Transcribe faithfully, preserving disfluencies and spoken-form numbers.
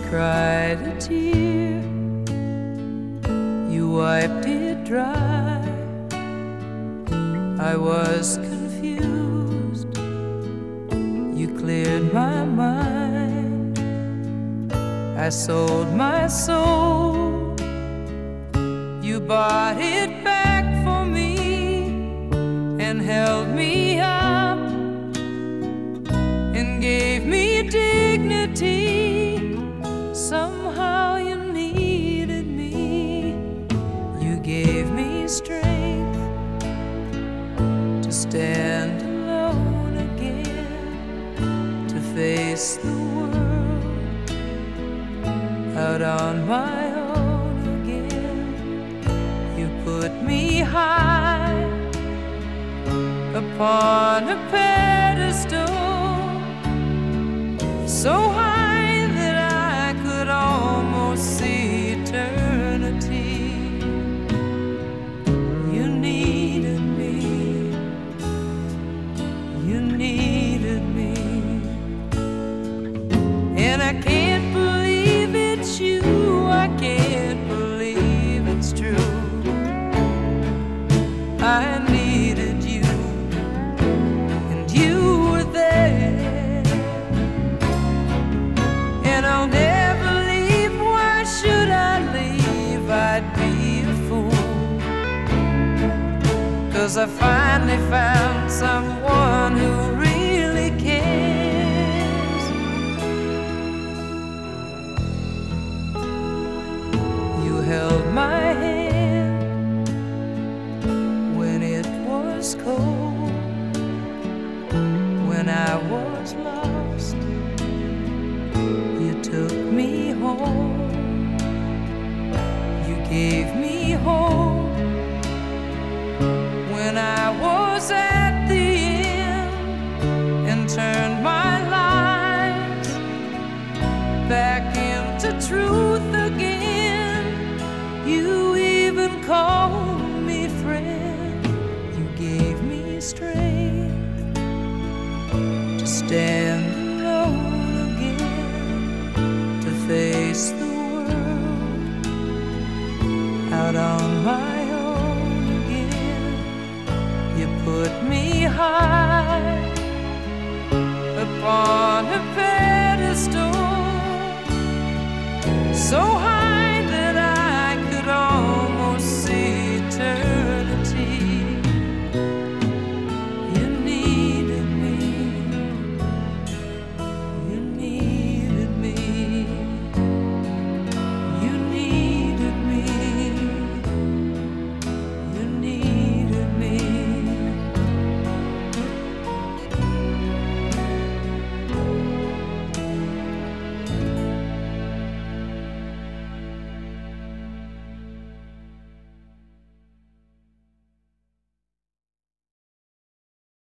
cried a tear, you wiped it dry. I was confused, you cleared my mind. I sold my soul, you bought it back for me and held me up and gave me dignity. Somehow you needed me, you gave me strength to stand alone again, to face the world out on my own again. You put me high upon a pedestal, so high that I could almost see eternity. You needed me, you needed me, and I can't believe it's you, I can't believe it's true. I needed you, and you were there, and I'll never leave. Why should I leave? I'd be a fool, 'cause I finally found someone who really cares. You held my hand when it was cold, when I was lost. You took me home, you gave me hope when I was at the end, and turned my life back into truth again. You even called me friend, you gave me strength to stand alone again, to face the world out on my own again. You put me high upon a pedestal, so high